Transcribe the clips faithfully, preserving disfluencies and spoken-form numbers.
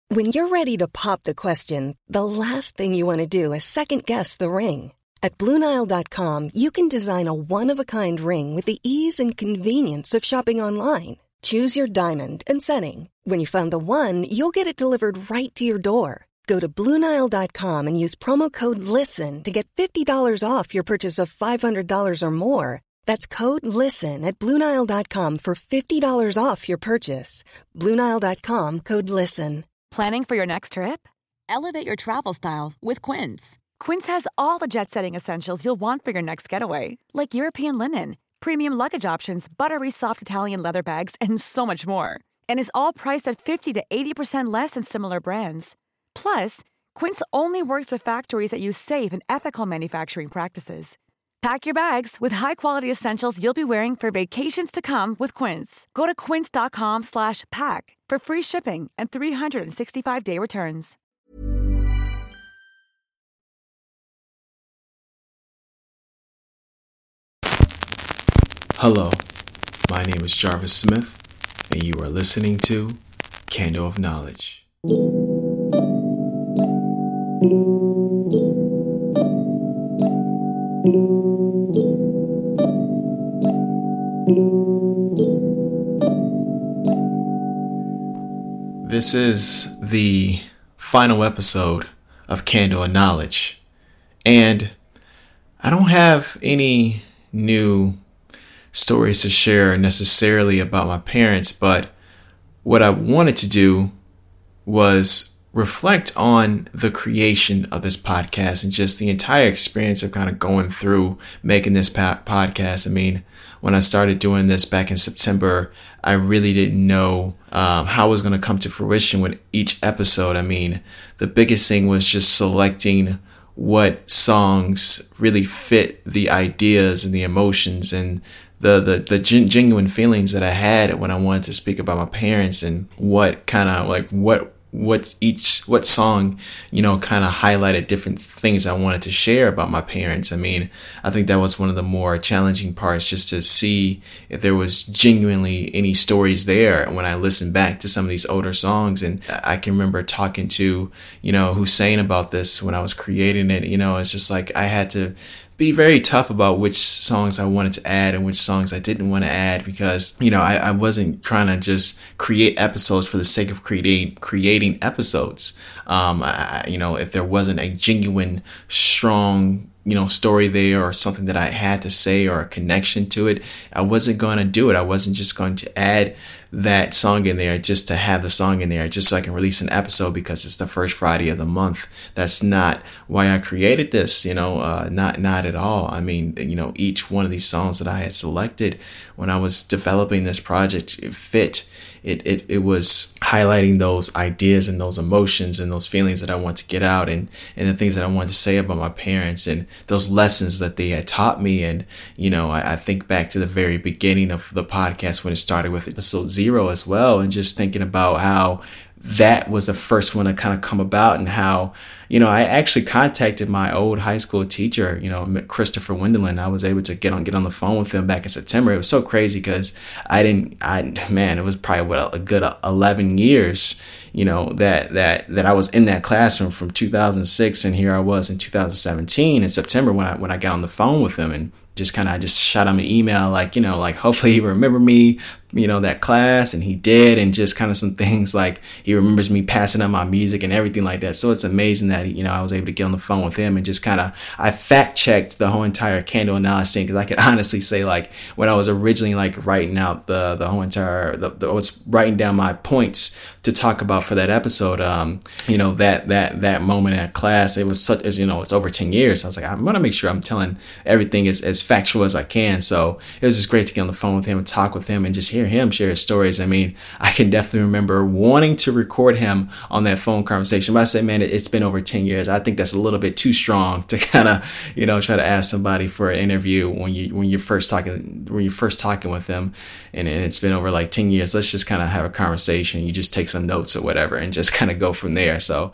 When you're ready to pop the question, the last thing you want to do is second-guess the ring. At Blue Nile dot com, you can design a one-of-a-kind ring with the ease and convenience of shopping online. Choose your diamond and setting. When you find the one, you'll get it delivered right to your door. Go to Blue Nile dot com and use promo code LISTEN to get fifty dollars off your purchase of five hundred dollars or more. That's code LISTEN at Blue Nile dot com for fifty dollars off your purchase. Blue Nile dot com, code LISTEN. Planning for your next trip? Elevate your travel style with Quince. Quince has all the jet-setting essentials you'll want for your next getaway, like European linen, premium luggage options, buttery soft Italian leather bags, and so much more. And is all priced at fifty to eighty percent less than similar brands. Plus, Quince only works with factories that use safe and ethical manufacturing practices. Pack your bags with high-quality essentials you'll be wearing for vacations to come with Quince. Go to quince dot com slash pack for free shipping and three sixty-five day returns. Hello, my name is Jarvis Smith, and you are listening to Candle of Knowledge. This is the final episode of Candle of Knowledge, and I don't have any new stories to share necessarily about my parents, but what I wanted to do was reflect on the creation of this podcast and just the entire experience of kind of going through making this pa- podcast. I mean, when I started doing this back in September, I really didn't know um, how it was going to come to fruition with each episode. I mean, the biggest thing was just selecting what songs really fit the ideas and the emotions and the the, the gen- genuine feelings that I had when I wanted to speak about my parents, and what kind of like what what each what song, you know, kind of highlighted different things I wanted to share about my parents. I mean, I think that was one of the more challenging parts, just to see if there was genuinely any stories there when I listened back to some of these older songs. And I can remember talking to, you know, Hussein about this when I was creating it. You know, it's just like I had to be very tough about which songs I wanted to add and which songs I didn't want to add, because, you know, I, I wasn't trying to just create episodes for the sake of creating creating episodes. Um, I, you know, if there wasn't a genuine, strong, you know, story there or something that I had to say or a connection to it, I wasn't going to do it. I wasn't just going to add that song in there just to have the song in there just so I can release an episode because it's the first Friday of the month. That's not why I created this, you know, uh, not not at all. I mean, you know, each one of these songs that I had selected when I was developing this project, it fit. It, it it was highlighting those ideas and those emotions and those feelings that I want to get out, and, and the things that I wanted to say about my parents and those lessons that they had taught me. And, you know, I, I think back to the very beginning of the podcast when it started with episode zero as well, and just thinking about how that was the first one to kind of come about, and how, you know, I actually contacted my old high school teacher, you know, Christopher Wendelin. I was able to get on get on the phone with him back in September. It was so crazy because I didn't, I man, it was probably what a good eleven years, you know, that that that I was in that classroom from two thousand six, and here I was in two thousand seventeen in September when I when I got on the phone with him, and just kind of I just shot him an email like, you know, like hopefully he remember me, you know, that class, and he did, and just kind of some things like he remembers me passing out my music and everything like that. So it's amazing that, you know, I was able to get on the phone with him and just kind of I fact checked the whole entire Candle of Knowledge thing, because I can honestly say, like, when I was originally like writing out the the whole entire the, the, I was writing down my points to talk about for that episode, um you know, that that that moment at class, it was such as, you know, it's over ten years. So I was like, I'm gonna make sure I'm telling everything as, as factual as I can. So it was just great to get on the phone with him and talk with him and just hear him share his stories. I mean, I can definitely remember wanting to record him on that phone conversation, but I said, man, it, it's been over ten years. I think that's a little bit too strong to kind of, you know, try to ask somebody for an interview when you when you're first talking when you're first talking with them, and, and it's been over like ten years. Let's just kind of have a conversation. You just take some notes or whatever and just kind of go from there. So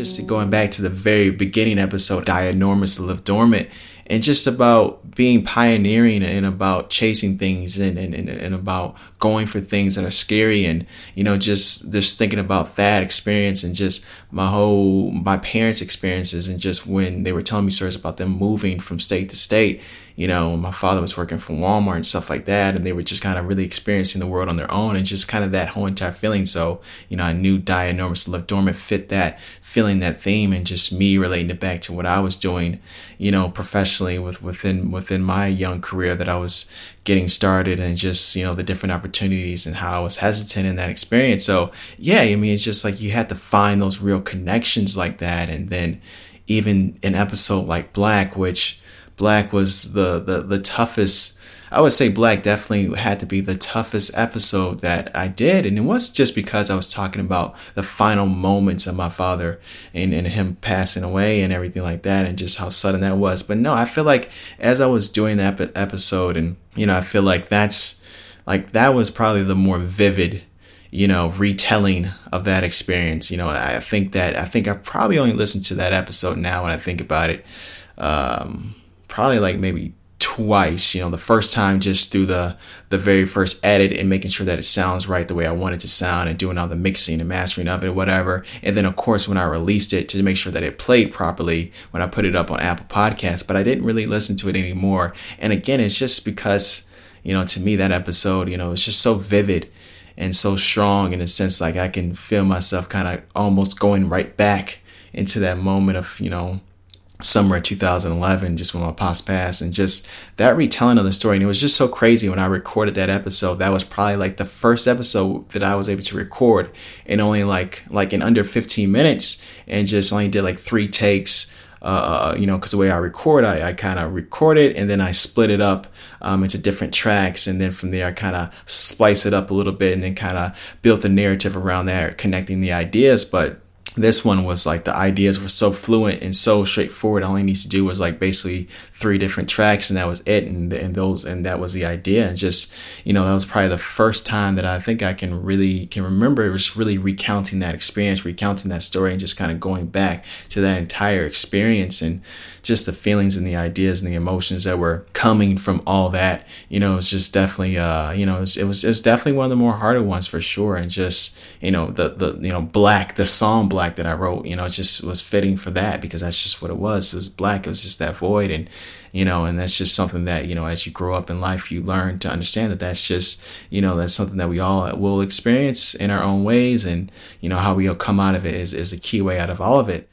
just going back to the very beginning episode, Die Enormous to Live Dormant, and just about being pioneering and about chasing things and, and, and about going for things that are scary, and, you know, just just thinking about that experience and just my whole, my parents' experiences, and just when they were telling me stories about them moving from state to state. You know, my father was working for Walmart and stuff like that, and they were just kind of really experiencing the world on their own, and just kind of that whole entire feeling. So, you know, I knew Die Enormous to Live Dormant fit that feeling, that theme, and just me relating it back to what I was doing, you know, professionally with within within my young career that I was getting started, and just, you know, the different opportunities and how I was hesitant in that experience. So, yeah, I mean, it's just like you had to find those real connections like that. And then even an episode like Black, which Black was the, the, the toughest, I would say Black definitely had to be the toughest episode that I did. And it wasn't just because I was talking about the final moments of my father and, and him passing away and everything like that, and just how sudden that was. But no, I feel like as I was doing that episode, and, you know, I feel like that's like, that was probably the more vivid, you know, retelling of that experience. You know, I think that, I think I probably only listened to that episode now when I think about it. Um, probably like maybe twice, you know, the first time just through the the very first edit and making sure that it sounds right the way I want it to sound, and doing all the mixing and mastering of it or whatever. And then, of course, when I released it, to make sure that it played properly when I put it up on Apple Podcasts. But I didn't really listen to it anymore. And again, it's just because, you know, to me, that episode, you know, it's just so vivid and so strong in a sense, like I can feel myself kind of almost going right back into that moment of, you know, summer of two thousand eleven, just when my pops passed, and just that retelling of the story. And it was just so crazy when I recorded that episode. That was probably like the first episode that I was able to record in only like like in under fifteen minutes, and just only did like three takes. Uh, you know, because the way I record, I, I kind of record it and then I split it up um, into different tracks. And then from there, I kind of splice it up a little bit and then kind of built the narrative around that, connecting the ideas. But this one was like the ideas were so fluent and so straightforward. All I needed to do was like basically three different tracks, and that was it. And and those and that was the idea. And just, you know, that was probably the first time that I think I can really can remember. It was really recounting that experience, recounting that story, and just kind of going back to that entire experience, and just the feelings and the ideas and the emotions that were coming from all that. You know, it's just definitely, uh, you know, it was, it was it was definitely one of the more harder ones for sure. And just, you know, the the you know Black, the song Black that I wrote, you know, it just was fitting for that, because that's just what it was. It was black. It was just that void. And, you know, and that's just something that, you know, as you grow up in life, you learn to understand that that's just, you know, that's something that we all will experience in our own ways. And, you know, how we'll come out of it is, is a key way out of all of it.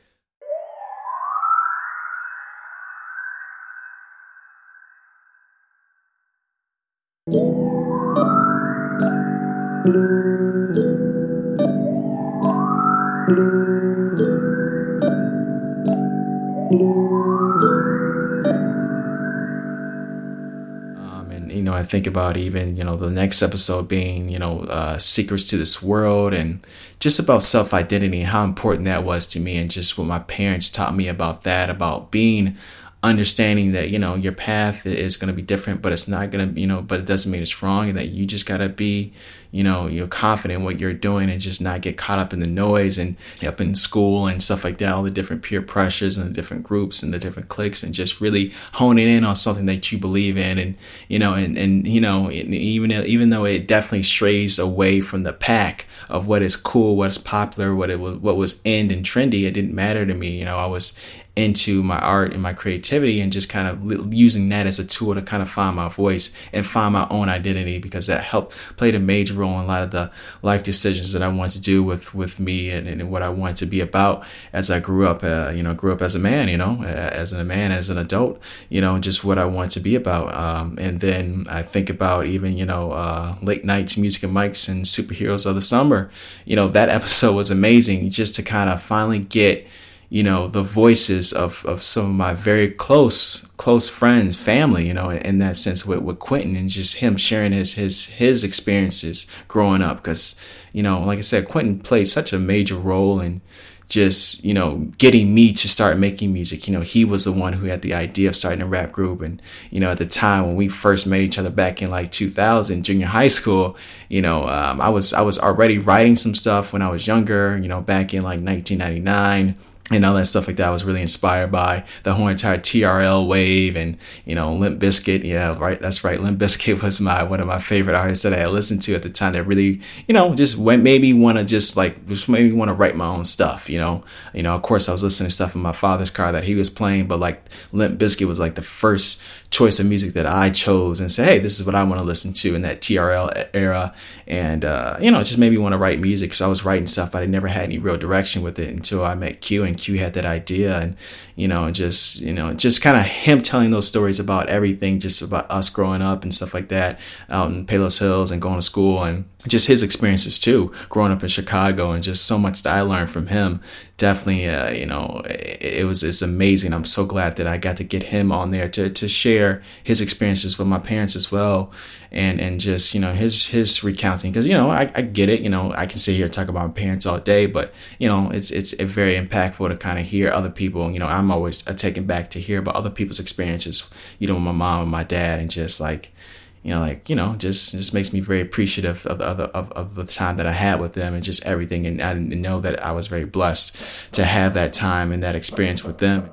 Um, and, you know, I think about even, you know, the next episode being, you know, uh, Secrets to This World, and just about self-identity and how important that was to me, and just what my parents taught me about that, about being understanding that, you know, your path is going to be different, but it's not going to, you know, but it doesn't mean it's wrong, and that you just got to be, you know, you're confident in what you're doing, and just not get caught up in the noise and up in school and stuff like that, all the different peer pressures and the different groups and the different cliques, and just really honing in on something that you believe in. And, you know, and, and, you know, even, even though it definitely strays away from the pack of what is cool, what is popular, what it was, what was in and trendy, it didn't matter to me. You know, I was into my art and my creativity, and just kind of using that as a tool to kind of find my voice and find my own identity, because that helped played a major role in a lot of the life decisions that I wanted to do with with me, and, and what I wanted to be about as I grew up. Uh, you know, grew up as a man. You know, as a man, as an adult. You know, just what I wanted to be about. Um, and then I think about even, you know, uh, Late Nights, Music and Mics, and Superheroes of the Summer. You know, that episode was amazing, just to kind of finally get, you know, the voices of, of some of my very close, close friends, family, you know, in that sense with, with Quentin, and just him sharing his, his, his experiences growing up. Because, you know, like I said, Quentin played such a major role in just, you know, getting me to start making music. You know, he was the one who had the idea of starting a rap group. And, you know, at the time when we first met each other back in like two thousand, junior high school, you know, um, I was, I was already writing some stuff when I was younger, you know, back in like nineteen ninety-nine. and all that stuff like that. I was really inspired by the whole entire T R L wave, and, you know, Limp Bizkit. Yeah, right. That's right. Limp Bizkit was my, one of my favorite artists that I had listened to at the time that really, you know, just went, made me want to just like, just made me want to write my own stuff, you know, you know, of course I was listening to stuff in my father's car that he was playing, but like Limp Bizkit was like the first choice of music that I chose and said, hey, this is what I want to listen to in that T R L era. And, uh, you know, it just made me want to write music. So I was writing stuff, but I never had any real direction with it until I met Q, and Q had that idea. And, you know, just, you know, just kind of him telling those stories about everything, just about us growing up and stuff like that out in Palos Hills and going to school, and just his experiences too, growing up in Chicago, and just so much that I learned from him. Definitely, uh, you know, it, it was it's amazing. I'm so glad that I got to get him on there to to share his experiences with my parents as well, and and just, you know, his his recounting, because, you know, I, I get it. You know, I can sit here and talk about my parents all day, but, you know, it's it's very impactful to kind of hear other people. You know, I'm always taken back to hear about other people's experiences. You know, with my mom and my dad, and just like, you know, like, you know, just just makes me very appreciative of the other of, of the time that I had with them, and just everything. And I know that I was very blessed to have that time and that experience with them.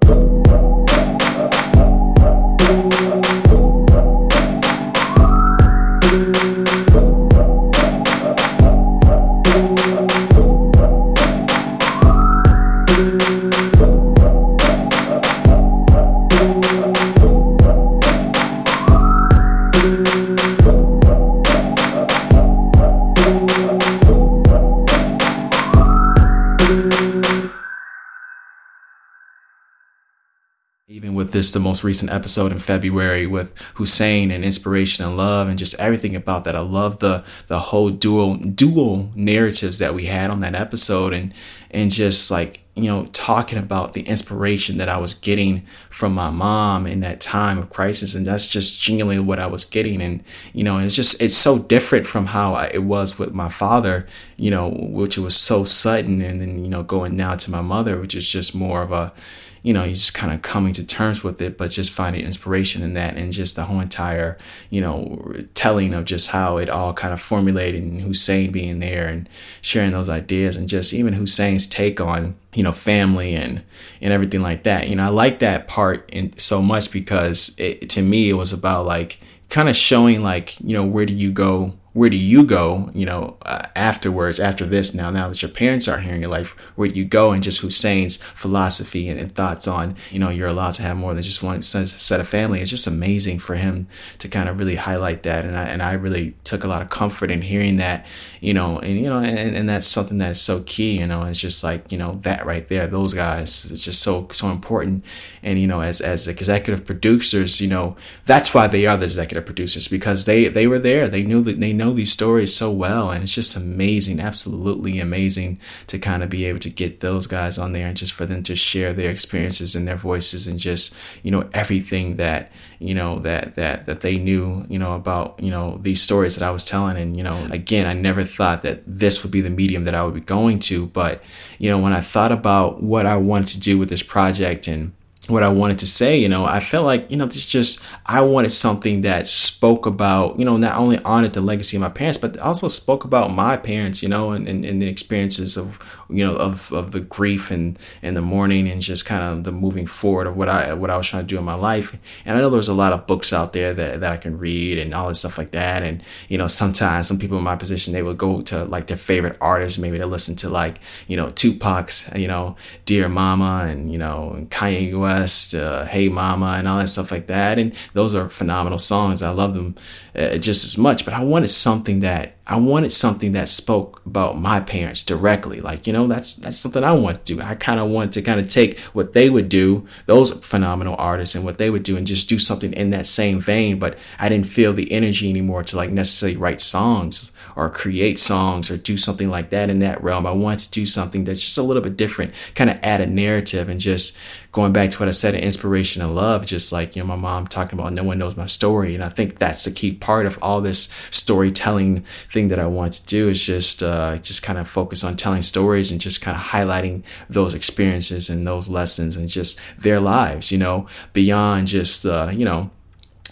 Even with this, the most recent episode in February with Hussein and Inspiration and Love, and just everything about that. I love the the whole dual dual narratives that we had on that episode, and and just like, you know, talking about the inspiration that I was getting from my mom in that time of crisis. And that's just genuinely what I was getting. And, you know, it's just, it's so different from how I, it was with my father, you know, which was so sudden. And then, you know, going now to my mother, which is just more of a, you know, he's just kind of coming to terms with it, but just finding inspiration in that, and just the whole entire, you know, telling of just how it all kind of formulated, and Hussein being there and sharing those ideas, and just even Hussein's take on, you know, family and, and everything like that. You know, I like that part in so much, because it, to me, it was about like kind of showing like, you know, where do you go? Where do you go, you know, uh, afterwards, after this, now, now that your parents are here in your life, where do you go? And just Hussein's philosophy and, and thoughts on, you know, you're allowed to have more than just one set of family. It's just amazing for him to kind of really highlight that. And I, and I really took a lot of comfort in hearing that, you know, and, you know, and, and that's something that's so key, you know, it's just like, you know, that right there, those guys, it's just so, so important. And, you know, as, as executive producers, you know, that's why they are the executive producers, because they, they were there. They knew that they know these stories so well, and it's just amazing, absolutely amazing to kind of be able to get those guys on there, and just for them to share their experiences and their voices, and just, you know, everything that, you know, that that that they knew, you know, about, you know, these stories that I was telling. And, you know, again, I never thought that this would be the medium that I would be going to, but, you know, when I thought about what I wanted to do with this project and what I wanted to say, you know, I felt like, you know, this just, I wanted something that spoke about, you know, not only honored the legacy of my parents, but also spoke about my parents, you know, and, and, and the experiences of, you know, of, of the grief and, and the mourning, and just kind of the moving forward of what I, what I was trying to do in my life. And I know there's a lot of books out there that, that I can read and all this stuff like that. And, you know, sometimes some people in my position, they would go to like their favorite artists, maybe to listen to like, you know, Tupac's, you know, Dear Mama, and, you know, Kanye West, uh, Hey Mama, and all that stuff like that. And those are phenomenal songs. I love them uh, just as much, but I wanted something that I wanted something that spoke about my parents directly. Like, you know, that's that's something I want to do. I kind of wanted to kind of take what they would do, those phenomenal artists, and what they would do, and just do something in that same vein. But I didn't feel the energy anymore to like necessarily write songs or create songs or do something like that in that realm. I wanted to do something that's just a little bit different, kind of add a narrative, and just going back to what I said in Inspiration and Love, just like, you know, my mom talking about no one knows my story. And I think that's the key part of all this storytelling thing that I want to do, is just uh, just kind of focus on telling stories and just kind of highlighting those experiences and those lessons and just their lives, you know, beyond just, uh, you know,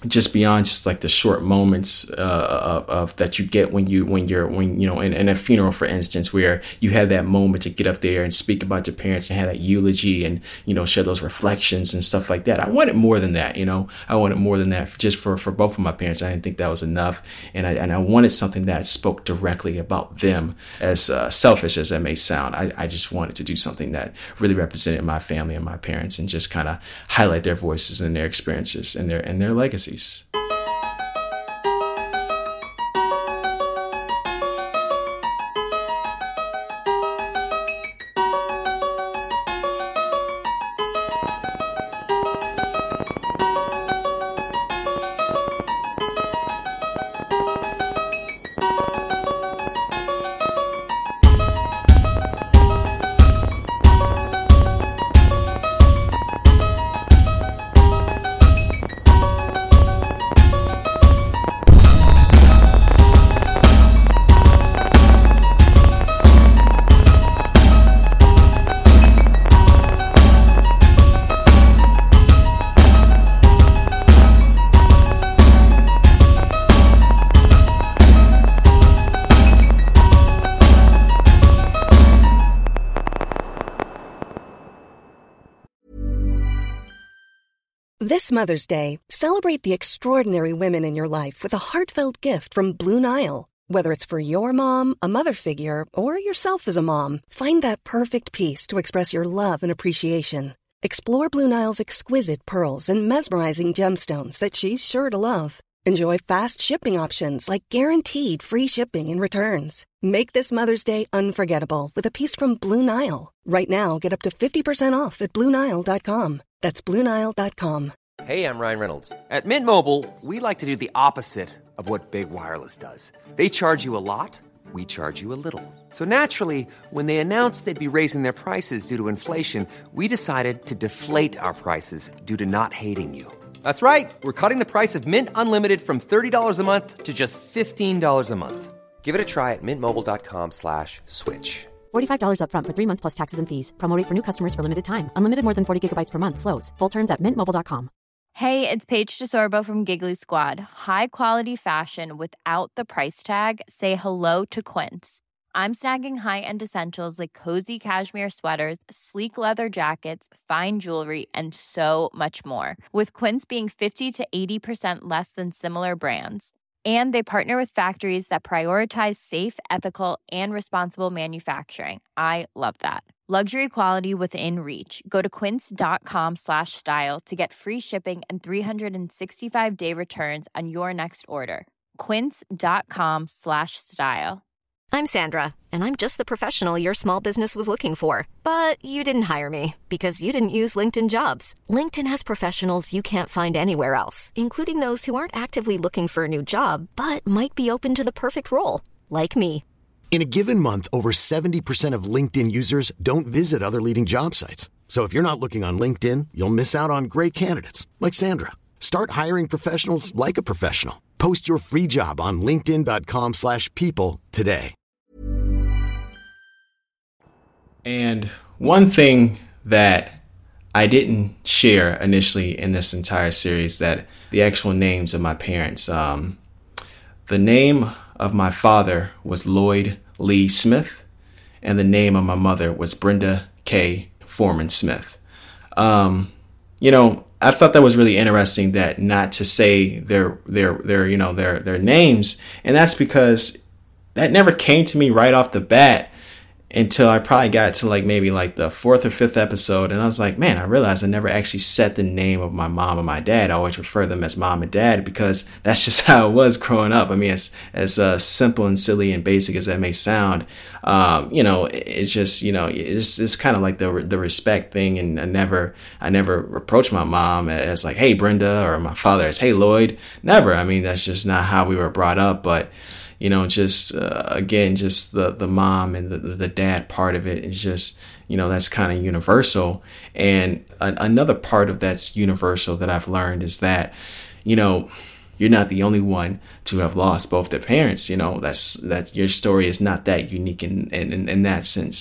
just beyond just like the short moments uh, of, of that you get when you when you're when you know in, in a funeral, for instance, where you have that moment to get up there and speak about your parents and have that eulogy and, you know, share those reflections and stuff like that. I wanted more than that. You know, I wanted more than that just for for both of my parents. I didn't think that was enough, and I and I wanted something that spoke directly about them. As uh, selfish as that may sound, I, I just wanted to do something that really represented my family and my parents, and just kind of highlight their voices and their experiences and their and their legacies. This Mother's Day, celebrate the extraordinary women in your life with a heartfelt gift from Blue Nile. Whether it's for your mom, a mother figure, or yourself as a mom, find that perfect piece to express your love and appreciation. Explore Blue Nile's exquisite pearls and mesmerizing gemstones that she's sure to love. Enjoy fast shipping options like guaranteed free shipping and returns. Make this Mother's Day unforgettable with a piece from Blue Nile. Right now, get up to fifty percent off at Blue Nile dot com. That's Blue Nile dot com. Hey, I'm Ryan Reynolds. At Mint Mobile, we like to do the opposite of what Big Wireless does. They charge you a lot, we charge you a little. So naturally, when they announced they'd be raising their prices due to inflation, we decided to deflate our prices due to not hating you. That's right. We're cutting the price of Mint Unlimited from thirty dollars a month to just fifteen dollars a month. Give it a try at mintmobile.com slash switch. forty-five dollars up front for three months plus taxes and fees. Promo rate for new customers for limited time. Unlimited more than forty gigabytes per month. Slows full terms at mint mobile dot com. Hey, it's Paige DeSorbo from Giggly Squad. High quality fashion without the price tag. Say hello to Quince. I'm snagging high-end essentials like cozy cashmere sweaters, sleek leather jackets, fine jewelry, and so much more. With Quince being fifty to eighty percent less than similar brands. And they partner with factories that prioritize safe, ethical, and responsible manufacturing. I love that. Luxury quality within reach. Go to quince.com slash style to get free shipping and three sixty-five day returns on your next order. Quince.com slash style. I'm Sandra, and I'm just the professional your small business was looking for. But you didn't hire me because you didn't use LinkedIn Jobs. LinkedIn has professionals you can't find anywhere else, including those who aren't actively looking for a new job, but might be open to the perfect role, like me. In a given month, over seventy percent of LinkedIn users don't visit other leading job sites. So if you're not looking on LinkedIn, you'll miss out on great candidates like Sandra. Start hiring professionals like a professional. Post your free job on linkedin.com slash people today. And one thing that I didn't share initially in this entire series, that the actual names of my parents. Um, the name of my father was Lloyd Lee Smith, and the name of my mother was Brenda K. Foreman Smith. Um, you know, I thought that was really interesting, that not to say their their their you know their their names, and that's because that never came to me right off the bat until I probably got to like maybe like the fourth or fifth episode. And I was like, man, I realized I never actually said the name of my mom and my dad. I always refer them as mom and dad because that's just how it was growing up. I mean, as, as uh, simple and silly and basic as that may sound, um, you know, it's just, you know, it's, it's kind of like the the respect thing. And I never, I never approached my mom as like, hey, Brenda, or my father as, hey, Lloyd. Never. I mean, that's just not how we were brought up. But you know, just, uh, again, just the, the mom and the, the dad part of it is just, you know, that's kind of universal. And a, another part of that's universal that I've learned is that, you know, you're not the only one to have lost both their parents. You know, that's that your story is not that unique in, in, in that sense.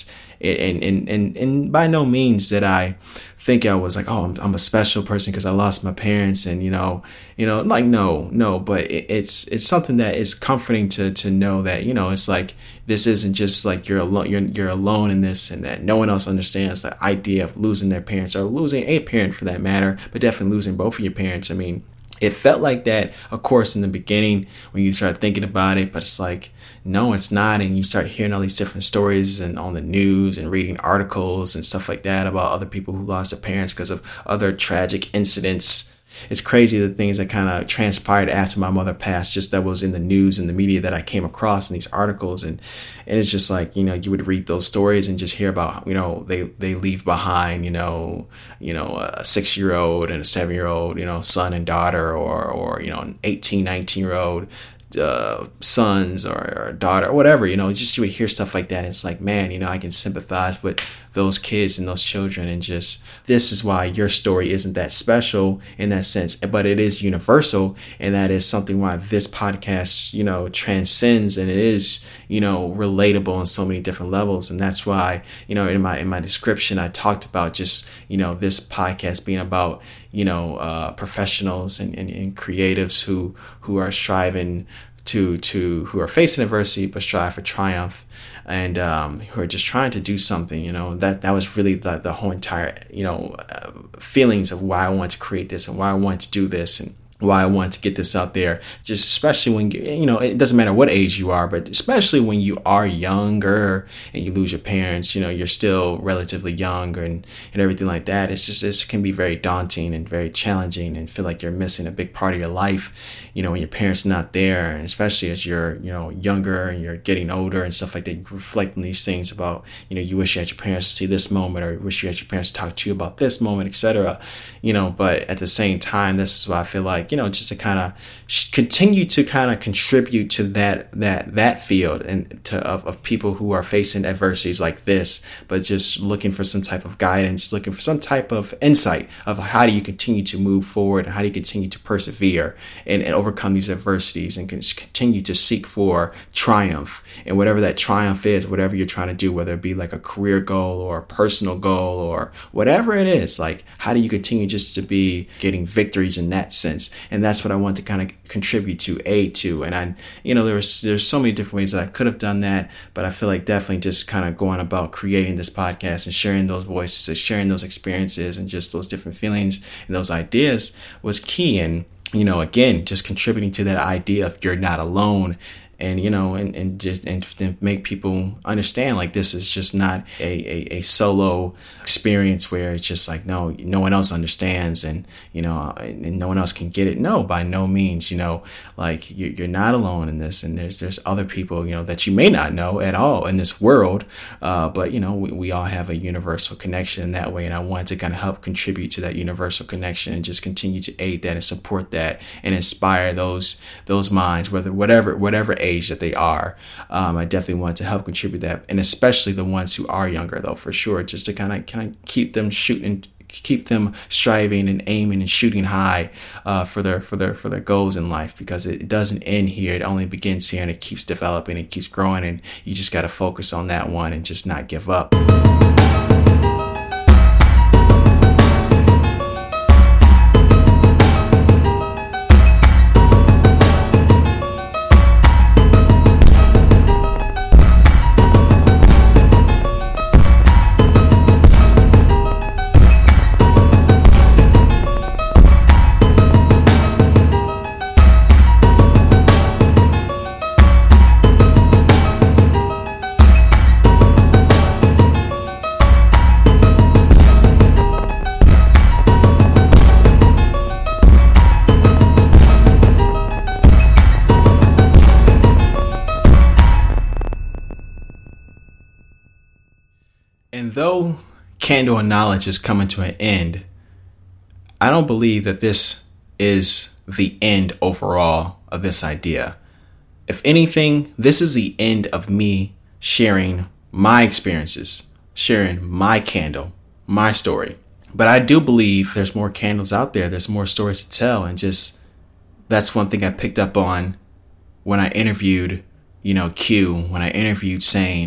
And, and, and, and by no means did I think I was like, oh, I'm, I'm a special person because I lost my parents. And, you know, you know, like, no, no, but it, it's, it's something that is comforting to, to know that, you know, it's like, this isn't just like you're alone, you're, you're alone in this, and that no one else understands the idea of losing their parents, or losing a parent for that matter, but definitely losing both of your parents. I mean, it felt like that, of course, in the beginning when you start thinking about it, but it's like, no, it's not. And you start hearing all these different stories and on the news and reading articles and stuff like that about other people who lost their parents because of other tragic incidents. It's crazy the things that kind of transpired after my mother passed, just that was in the news and the media that I came across in these articles. And, and it's just like, you know, you would read those stories and just hear about, you know, they, they leave behind, you know, you know, a six year old and a seven year old, you know, son and daughter, or, or, you know, an eighteen, nineteen year old uh, sons or, or daughter or whatever, you know, just you would hear stuff like that. And it's like, man, you know, I can sympathize with those kids and those children, and just, this is why your story isn't that special in that sense, but it is universal. And that is something why this podcast, you know, transcends, and it is, you know, relatable on so many different levels. And that's why, you know, in my, in my description, I talked about just, you know, this podcast being about, you know, uh, professionals and, and, and creatives who, who are striving to, to, who are facing adversity, but strive for triumph. And um, who are just trying to do something, you know, that that was really the, the whole entire, you know, uh, feelings of why I wanted to create this and why I wanted to do this and why I wanted to get this out there. Just especially when, you know, it doesn't matter what age you are, but especially when you are younger and you lose your parents, you know, you're still relatively young and, and everything like that. It's just, this can be very daunting and very challenging, and feel like you're missing a big part of your life, you know, when your parents are not there. And especially as you're, you know, younger and you're getting older and stuff like that, you reflect on these things about, you know, you wish you had your parents to see this moment, or you wish you had your parents to talk to you about this moment, et cetera. You know, but at the same time, this is why I feel like, you know, just to kind of continue to kind of contribute to that, that, that field, and to, of, of people who are facing adversities like this, but just looking for some type of guidance, looking for some type of insight of how do you continue to move forward, and how do you continue to persevere and, and overcome these adversities, and continue to seek for triumph. And whatever that triumph is, whatever you're trying to do, whether it be like a career goal or a personal goal or whatever it is, like, how do you continue just to be getting victories in that sense? And that's what I want to kind of contribute to, aid to. And I, you know, there's there's so many different ways that I could have done that, but I feel like definitely just kind of going about creating this podcast and sharing those voices and sharing those experiences and just those different feelings and those ideas was key. And, you know, again, just contributing to that idea of you're not alone. And, you know, and, and just and to make people understand, like, this is just not a, a, a solo experience where it's just like, no, no one else understands, and, you know, and, and no one else can get it. No, by no means, you know, like, you, you're not alone in this. And there's there's other people, you know, that you may not know at all in this world. Uh, but, you know, we, we all have a universal connection in that way. And I wanted to kind of help contribute to that universal connection and just continue to aid that and support that and inspire those those minds, whether whatever whatever age that they are. Um, I definitely want to help contribute that, and especially the ones who are younger, though, for sure, just to kind of kind of keep them shooting, keep them striving and aiming and shooting high uh, for their for their for their goals in life, because it doesn't end here. It only begins here, and it keeps developing, it keeps growing, and you just got to focus on that one and just not give up. And though Candle of Knowledge is coming to an end, I don't believe that this is the end overall of this idea. If anything, this is the end of me sharing my experiences, sharing my candle, my story. But I do believe there's more candles out there. There's more stories to tell. And just, that's one thing I picked up on when I interviewed, you know, Q, when I interviewed Sane,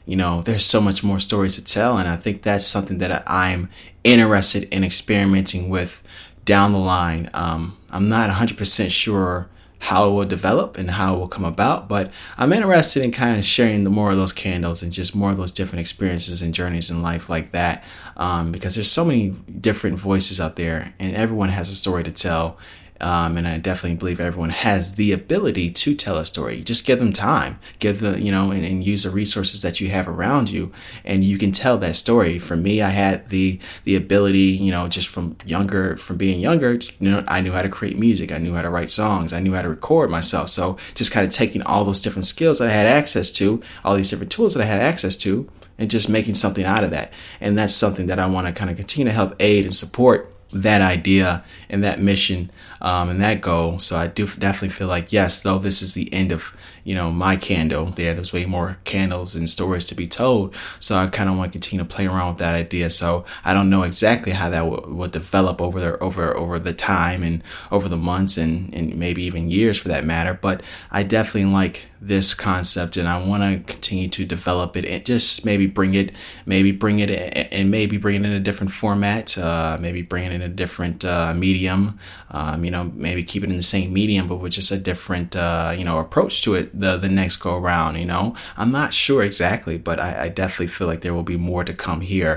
you know, there's so much more stories to tell. And I think that's something that I'm interested in experimenting with down the line. Um, I'm not one hundred percent sure how it will develop and how it will come about, but I'm interested in kind of sharing the more of those candles and just more of those different experiences and journeys in life like that, um, because there's so many different voices out there and everyone has a story to tell. Um, and I definitely believe everyone has the ability to tell a story. Just give them time, give the, you know, and, and use the resources that you have around you, and you can tell that story. For me, I had the the ability, you know, just from younger, from being younger, you know, I knew how to create music. I knew how to write songs. I knew how to record myself. So just kind of taking all those different skills that I had access to, all these different tools that I had access to, and just making something out of that. And that's something that I want to kind of continue to help aid and support that idea and that mission um, and that goal. So I do definitely feel like, yes, though this is the end of, you know, my candle there, there's way more candles and stories to be told. So I kind of want to continue to play around with that idea. So I don't know exactly how that will, will develop over the, over, over the time and over the months and, and maybe even years for that matter. But I definitely like this concept and I want to continue to develop it and just maybe bring it, maybe bring it and maybe bring it in a different format, uh, maybe bring it in a different uh, medium, um, you know, maybe keep it in the same medium, but with just a different, uh, you know, approach to it the, the next go around, you know. I'm not sure exactly, but I, I definitely feel like there will be more to come here.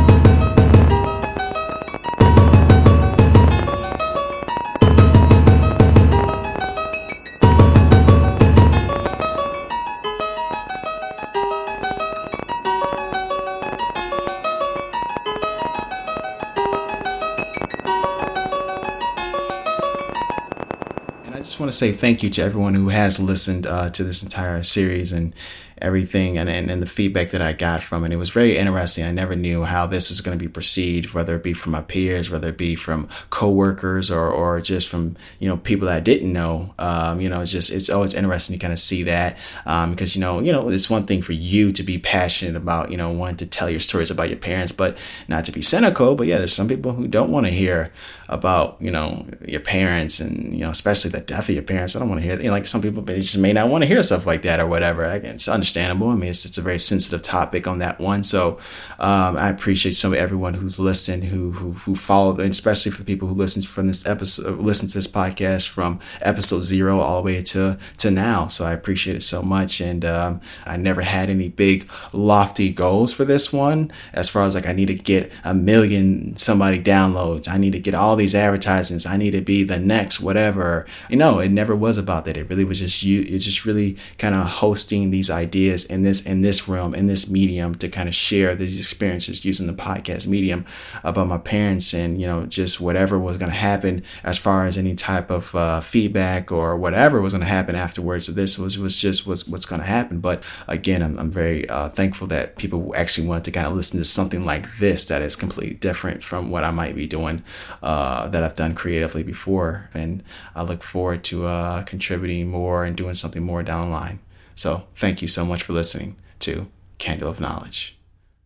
I just want to say thank you to everyone who has listened uh, to this entire series and everything and, and, and the feedback that I got from it. It was very interesting. I never knew how this was going to be perceived, whether it be from my peers, whether it be from coworkers or, or just from, you know, people that I didn't know. Um, you know, it's just, it's always interesting to kind of see that um, because, you know, you know, it's one thing for you to be passionate about, you know, wanting to tell your stories about your parents, but not to be cynical. But yeah, there's some people who don't want to hear about, you know, your parents and, you know, especially the death of your parents. I don't want to hear, you know, like some people, they just may not want to hear stuff like that or whatever. I can, it's understandable. I mean, it's, it's a very sensitive topic on that one. So um, I appreciate so everyone who's listened, who who who followed, and especially for the people who listen from this episode, listen to this podcast from episode zero all the way to to now. So I appreciate it so much. And um, I never had any big lofty goals for this one, as far as like I need to get a million somebody downloads. I need to get all these advertisements. I need to be the next whatever. You know, it never was about that. It really was just you. It's just really kind of hosting these ideas in this in this realm, in this medium, to kind of share these experiences using the podcast medium about my parents, and you know, just whatever was going to happen as far as any type of uh, feedback or whatever was going to happen afterwards. So this was was just was what's going to happen. But again, I'm, I'm very uh, thankful that people actually wanted to kind of listen to something like this that is completely different from what I might be doing, uh, that I've done creatively before. And I look forward to uh, contributing more and doing something more down the line. So thank you so much for listening to Candle of Knowledge.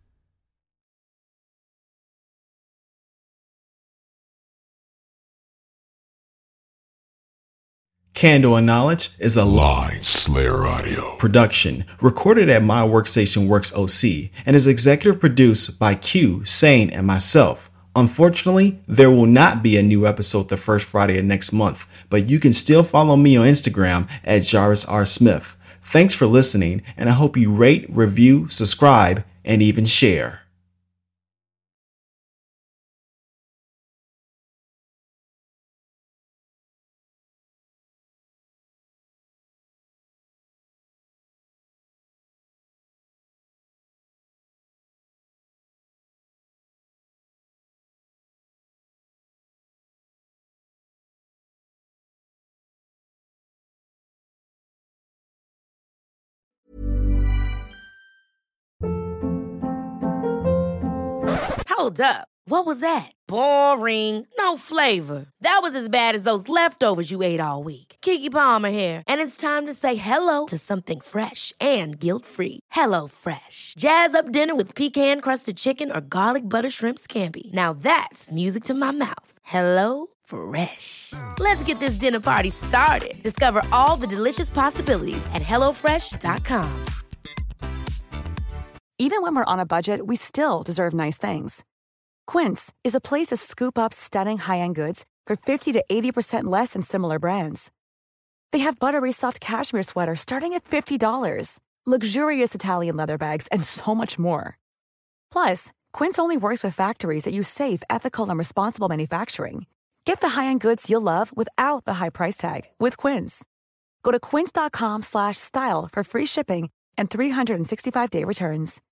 Candle of Knowledge is a Line Slayer Audio production recorded at My Workstation Works O C and is executive produced by Q, Sane, and myself. Unfortunately, there will not be a new episode the first Friday of next month, but you can still follow me on Instagram at Jarvis R. Smith. Thanks for listening, and I hope you rate, review, subscribe, and even share. Hold up. What was that? Boring. No flavor. That was as bad as those leftovers you ate all week. Keke Palmer here. And it's time to say hello to something fresh and guilt-free. Hello Fresh. Jazz up dinner with pecan-crusted chicken or garlic butter shrimp scampi. Now that's music to my mouth. Hello Fresh. Let's get this dinner party started. Discover all the delicious possibilities at hello fresh dot com. Even when we're on a budget, we still deserve nice things. Quince is a place to scoop up stunning high-end goods for fifty to eighty percent less than similar brands. They have buttery soft cashmere sweaters starting at fifty dollars, luxurious Italian leather bags, and so much more. Plus, Quince only works with factories that use safe, ethical, and responsible manufacturing. Get the high-end goods you'll love without the high price tag with Quince. Go to quince.com slash style for free shipping and three sixty-five day returns.